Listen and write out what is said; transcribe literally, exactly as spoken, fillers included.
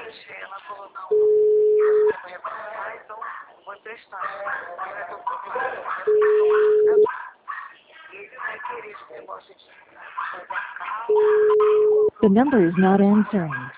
deixei ela colocar um pouquinho para repassar, então vou testar. Ela é do e ele vai querer esse negócio de fazer a calma. The number is not answering.